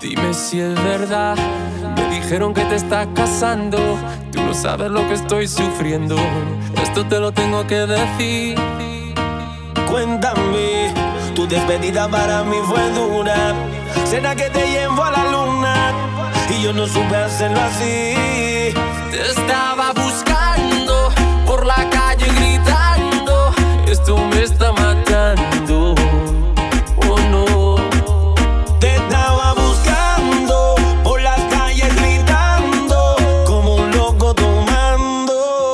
Dime si es verdad. Me dijeron que te estás casando. Tú no sabes lo que estoy sufriendo. Esto te lo tengo que decir. Cuéntame, tu despedida para mí fue dura. ¿Será que te llevo a la luna? Y yo no supe hacerlo así. Te estaba buscando por la calle gritando. Esto me está matando. Oh no. Te estaba buscando por las calles gritando como un loco tomando.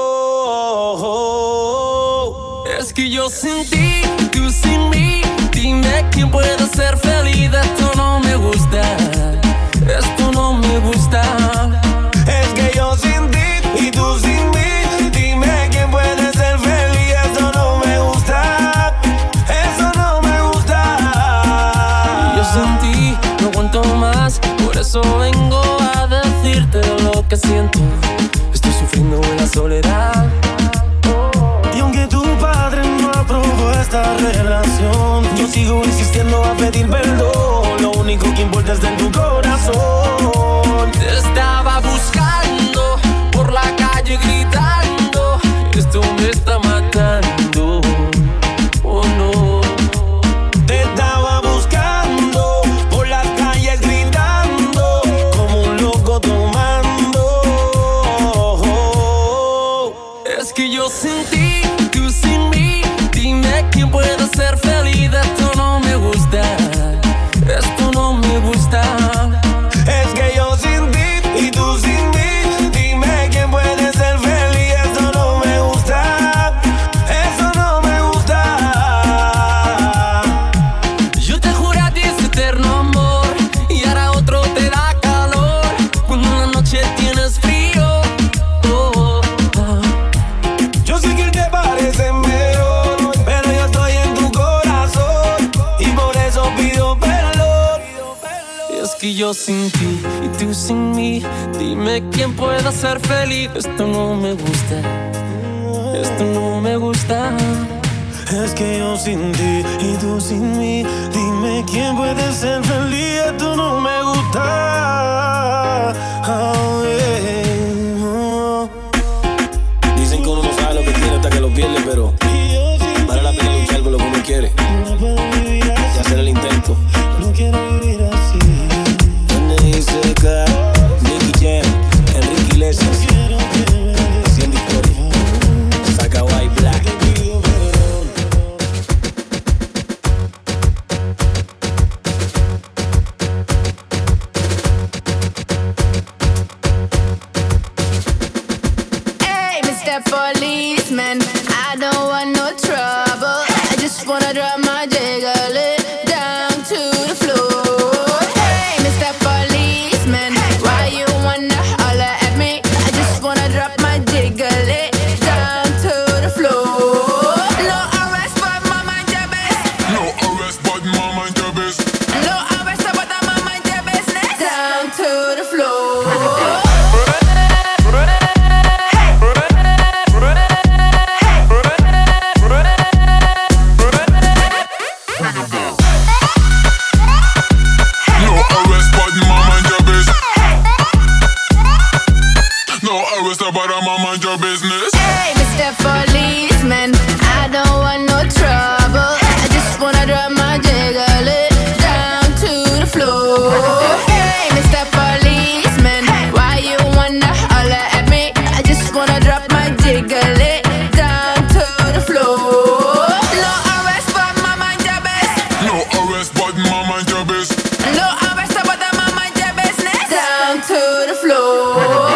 Es que yo sin ti, tú sin mí. Dime quién puede ser feliz. Esto no me gusta. Esto no me gusta. Es que yo sin ti y tú sin mí. Dime quién puede ser feliz. Eso no me gusta. Eso no me gusta. Yo sin ti no aguanto más. Por eso vengo a decirte lo que siento. Estoy sufriendo en la soledad. Y aunque tu padre no aprobó esta relación, yo sigo insistiendo a pedir perdón. Lo único que importa es en tu corazón. Te estaba buscando por la calle gritando. Esto me está matando. Oh no. Te estaba buscando por las calles gritando como un loco tomando. Es que yo sin ti, tú sin mí. Dime quién puede ser feliz. Esto no me gusta. Esto no me gusta. Es que yo sin ti y tú sin mí. Dime quién puede ser feliz. Eso no me gusta. Eso no me gusta. Yo te juro a ti ese eterno amor y ahora otro te da calor cuando en la noche tienes frío. Oh, oh. Yo sé que él te parece mejor, pero yo estoy en tu corazón y por eso pido perdón. Es que yo sin ti y tú sin mí. Dime quién pueda ser feliz. Esto no me gusta. Esto no me gusta. Es que yo sin ti y tú sin mí. Dime quién puede ser feliz. Esto no me gusta. Oh, yeah. Oh. Dicen que uno no sabe lo que tiene hasta que lo pierde, pero vale la pena luchar por lo que uno quiere y hacer el intento. No quiero vivir así. Donde dice acá, Nicky Jam, Enrique Iglesias, haciendo historia. Saca White Black. Hey, Mr. Policeman, I don't want no trouble. I just wanna drop my jiggle it down to the floor. Hey, Mr. Policeman, why you wanna holler at me? I just wanna drop my jiggle it down to the floor. No arrest, but my mind your business. No arrest, but mama and your business. No arrest, but my mind your business. Down to the floor. No arrest, but mama and your business. No arrest, but mama and your business. Hey, Mr. Policeman, I don't want no trouble. I just wanna drop my jiggle it down to the floor. Hey, Mr. Policeman, why you wanna holler at me? I just wanna drop my jiggle it down to the floor. No arrest, but my mind your business. No arrest, but mama and your business. No arrest, but my mind your business. Down to the floor.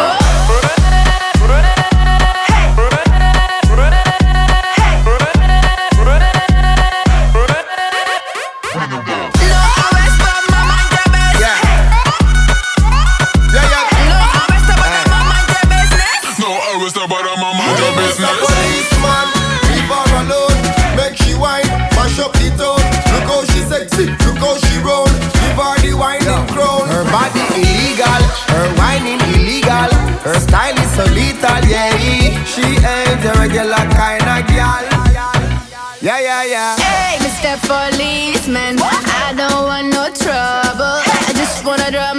No arrest, but mama and your Mr. business. Policeman, leave her alone. Make she whine, mash up the town. Look how she sexy, look how she roll. Give her the whining crown. Her body illegal, her whining illegal. Her style is so lethal, yeah. She ain't a regular kind of girl. Yeah, yeah, yeah. Hey, Mr. Policeman, I don't want no trouble. I just wanna drop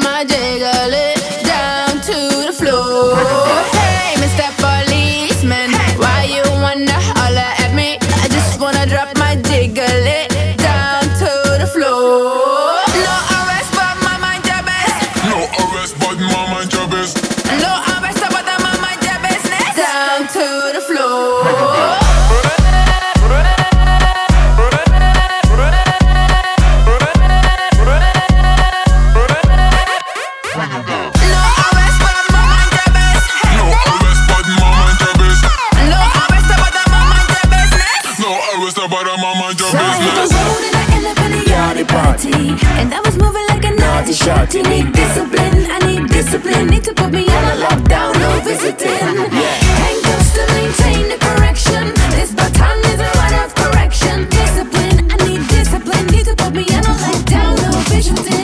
And I was moving like a naughty shorty. Need discipline, I need discipline. Need to put me on a lockdown, no visiting. Handcuffs to maintain the correction. This baton is a rod of correction. Discipline, I need discipline. Need to put me on a lockdown, no visiting.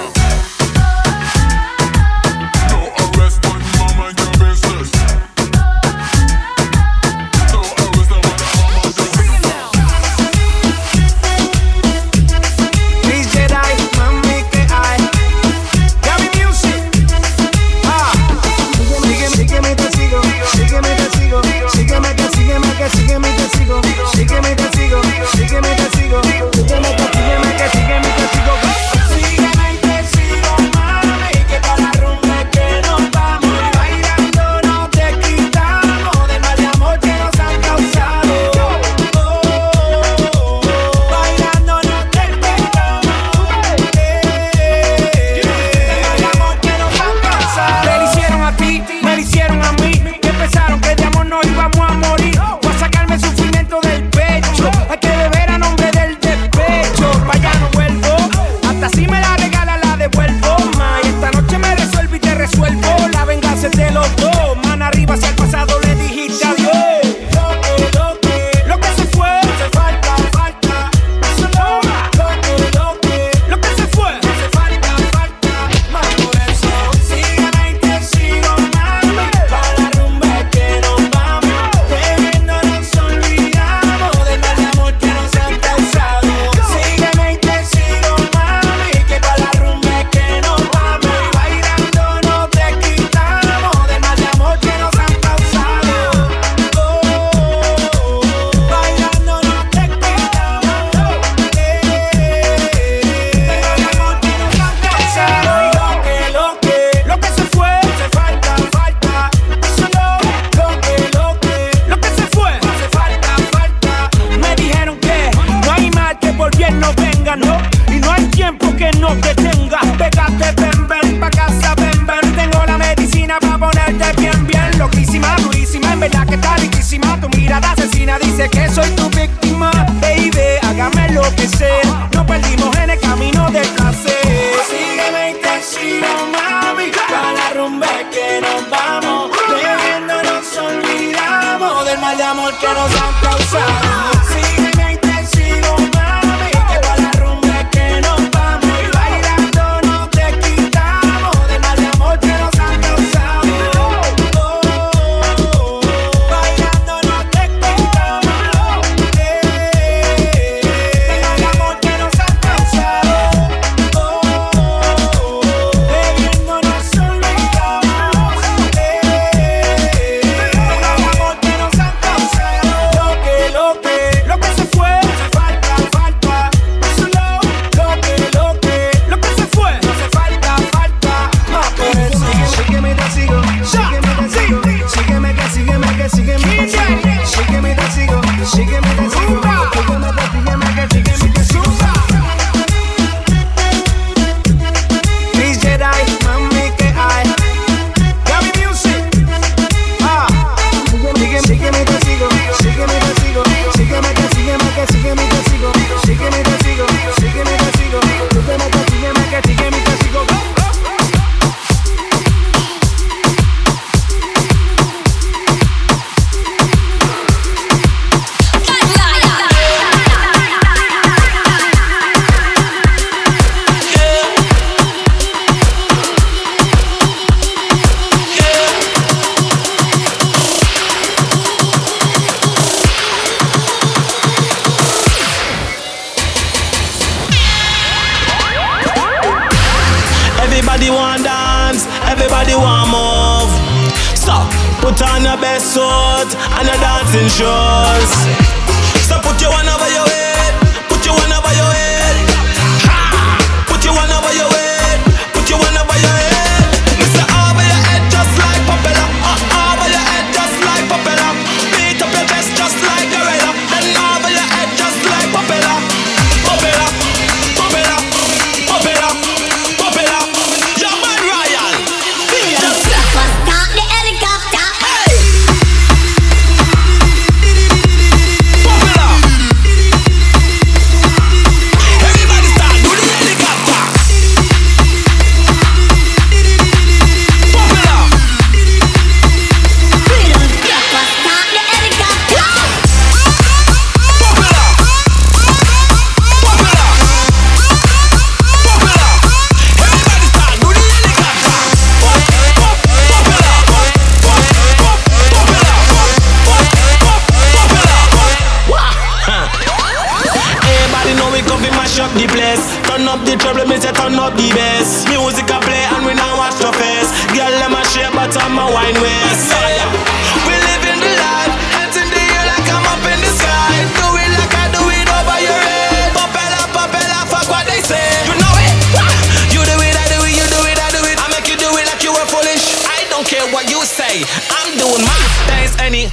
Everybody want dance, everybody want move. So, put on your best suit and your dancing shoes. So put your one over your head, put your one over your head. Ha! Put your one over your head, put your one over your head. Mr. Over your head just like propeller. Over your head just like propeller. Beat up your chest just like gorilla. Then over your head just like propeller. Propeller, propeller, propeller, propeller. Your man Ryan. Just start the helicopter. Propeller. up the bass. Music a play and we now watch the face. Girl, let my shape but I'm a wine waist. We live in the life, hands in the air like I'm up in the sky. Do it like I do it over your head. Popella, fuck what they say. You know it. You do it, I do it, you do it, I do it. I make you do it like you were foolish. I don't care what you say. I'm doing my things anyway.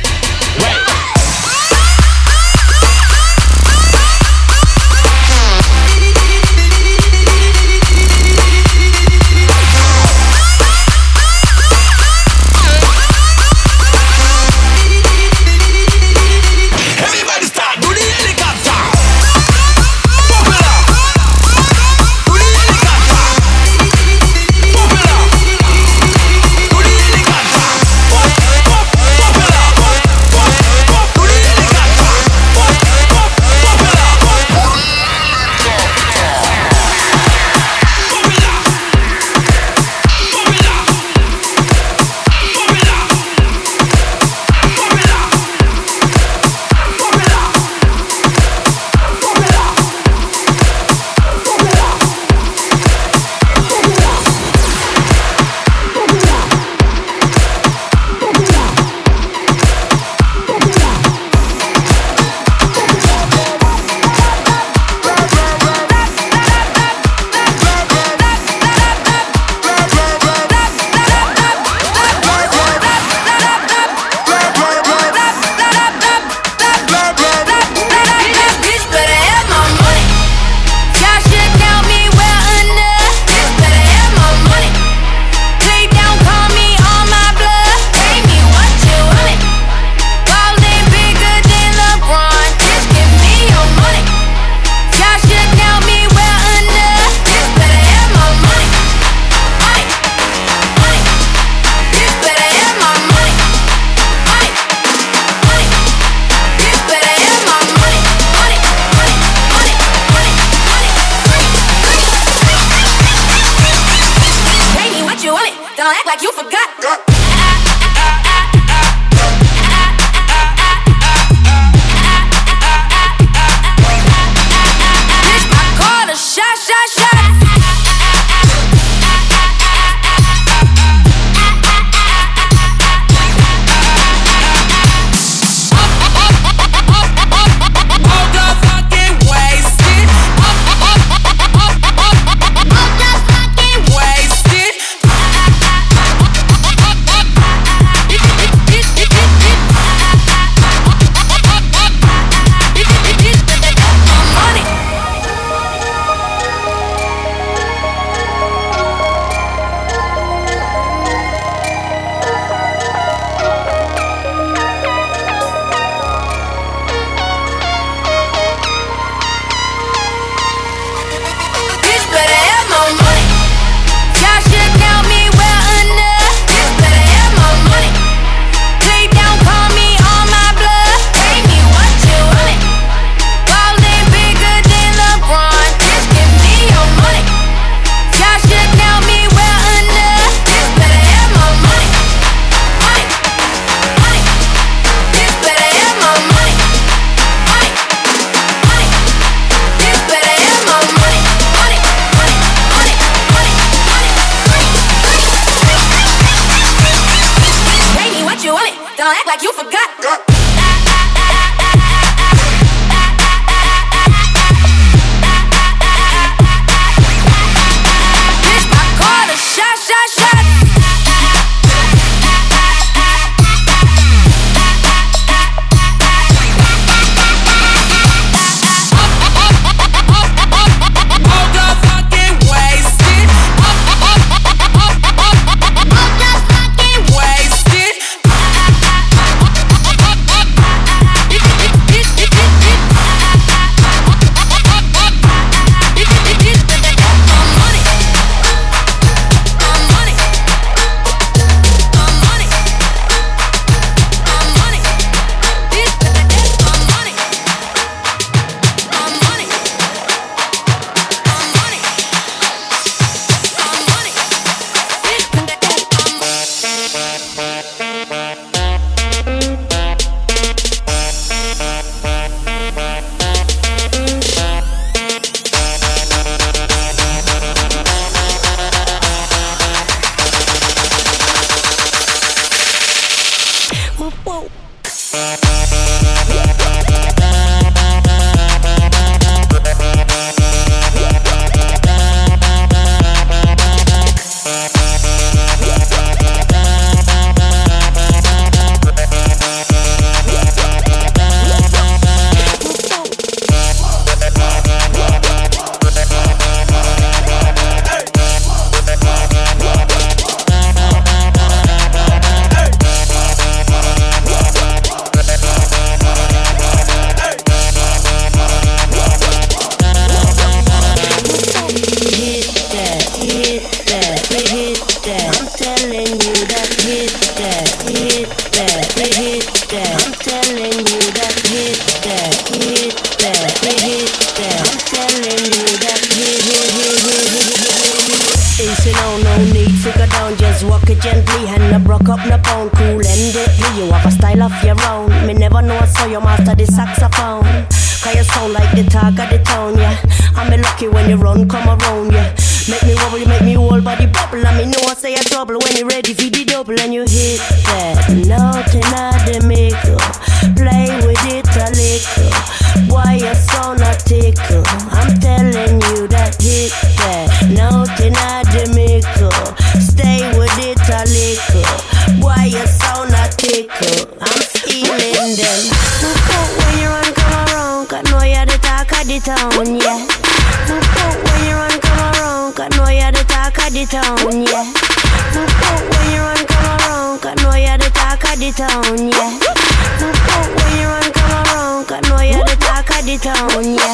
down, no need to go down. Just walk it gently and no broke up no bone. Cool and deadly, you have a style of your own. Me never know I saw you master the saxophone. Cause you sound like the talk of the town, yeah. I'm lucky when you run, come around, yeah. Make me wobble, you make me whole body bubble. I mean, no one say a trouble when you ready for the double and you hit that. Nothing I the mickle. Play with it a little. Why you sound a tickle? I'm telling you that hit that. Nothing I the mickle. Stay with it a little. Why you sound a tickle? I'm feeling them. Look out when you run, come around. Cause know you're the talk of the town, yeah. Look out when you run, come around. Cause know you're the talk of the town, yeah. Look out when you run, come around. Cause know you're the talk of the town, yeah. Look out when you run, come around. Cause know you're the talk of the town, yeah.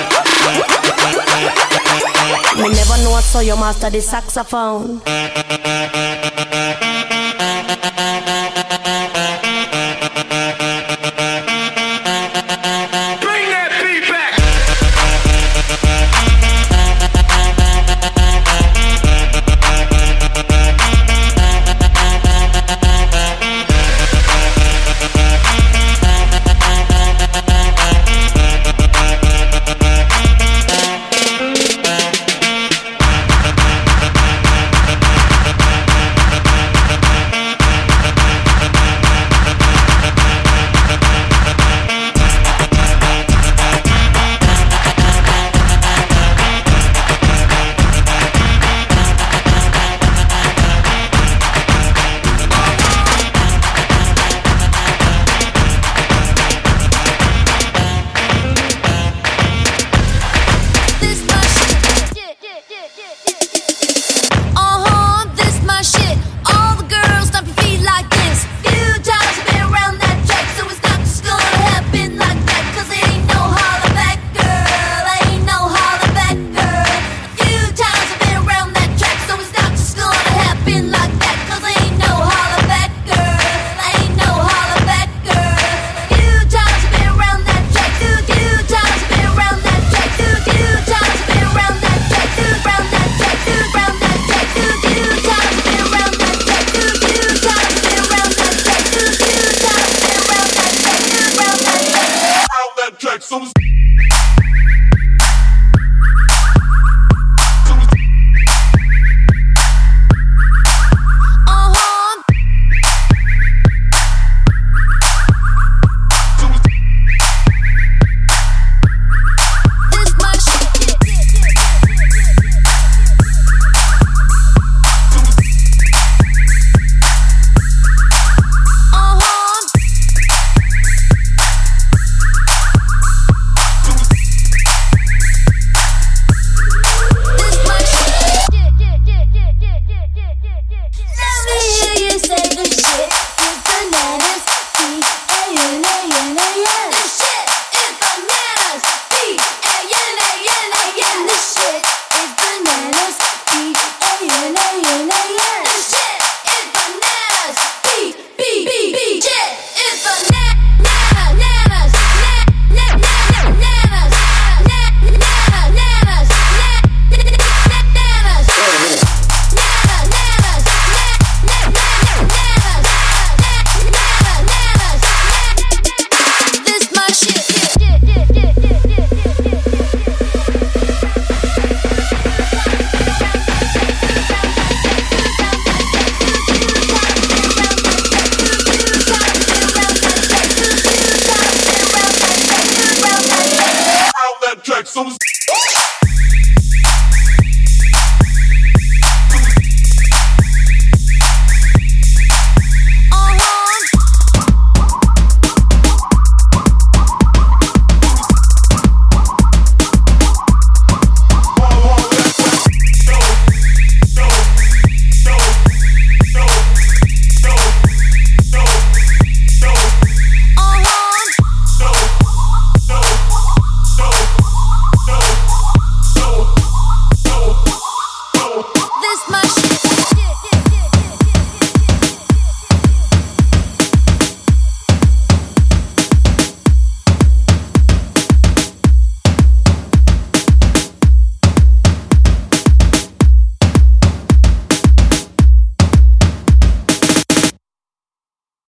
Me never know I saw you master the saxophone.